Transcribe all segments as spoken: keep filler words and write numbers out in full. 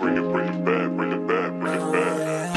bring it, bring it back, bring it back, bring it back.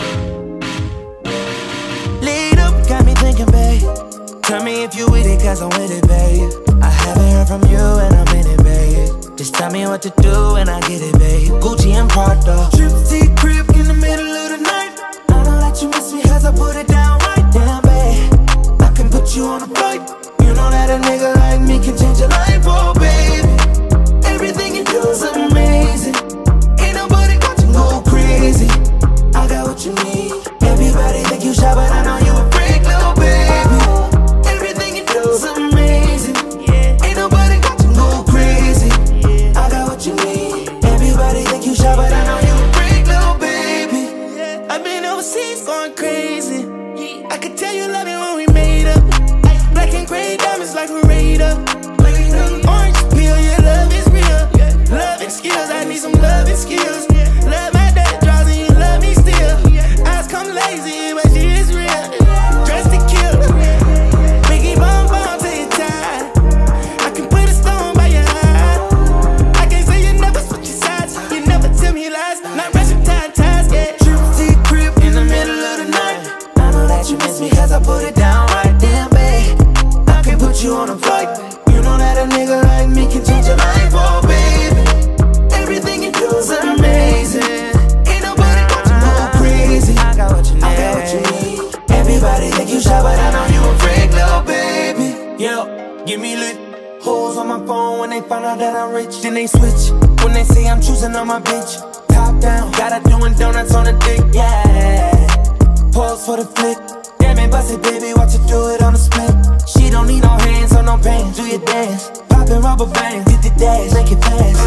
Lead up, got me thinking, babe. Tell me if you with it, cause I'm with it, babe. I haven't heard from you and I'm in it, babe. Just tell me what to do and I get it, babe. Gucci and Prada, Trip T crib in the middle of the night. I know that you miss me cause I put it down right. Damn, babe, I can put you on a flight. You know that a nigga like me can change your life, oh baby. Everything you do is amazing. Ain't nobody got to go crazy. I got what you need. Everybody think you shy, but I know you a freak, little baby. Everything you do is amazing. Ain't nobody got to go crazy. I got what you need. Everybody think you shy, but I know you a freak, little baby. I've been overseas going crazy. I could tell you love it when we made up. Black and gray diamonds like a radar. Orange peel, your love is real. Love and skills, I need some love and skills. Love my dad draws and you love me still. Eyes come lazy, but she is real. Dressed to kill. Biggie bomb bomb till you're tired. I can put a stone by your eye. I can't say you never switch your sides. You never tell me lies. Not rushing tight ties, yeah. Trip T crib in the middle of the night. I know that you miss me cause I put it down right. Damn, babe, I can put you on a flight. You know that a nigga like me can change your life, oh baby. Everything you do is amazing. Ain't nobody got to go crazy. I got what you need. I got what you need. Everybody think you shy, but I know you a freak, little baby. Yo, give me lit. Hoes on my phone when they find out that I'm rich. Then they switch when they say I'm choosing on my bitch. Top down, got her doing donuts on the dick, yeah. Pause for the flick. Damn it, bust it, baby, watch her do it on the split. She don't need no hands or no pain. Do your dance, poppin' rubber bands, hit the dash, make it fast.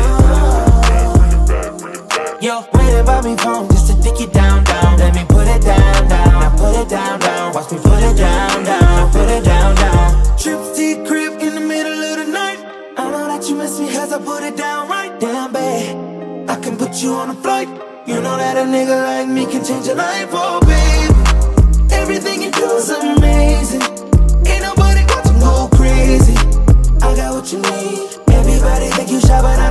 Yo, waiting by me phone just to dick it down, down. Let me put it down, down. Now put it down, down. Watch me put it down, down. Now put it down, down. Trip T crib in the middle of the night. I know that you miss me cause I put it down right. Damn, babe, I can put you on a flight. You know that a nigga like me can change your life, oh baby. Everything you do is amazing. Ain't nobody got to go crazy. I got what you need. Everybody think you shy, but I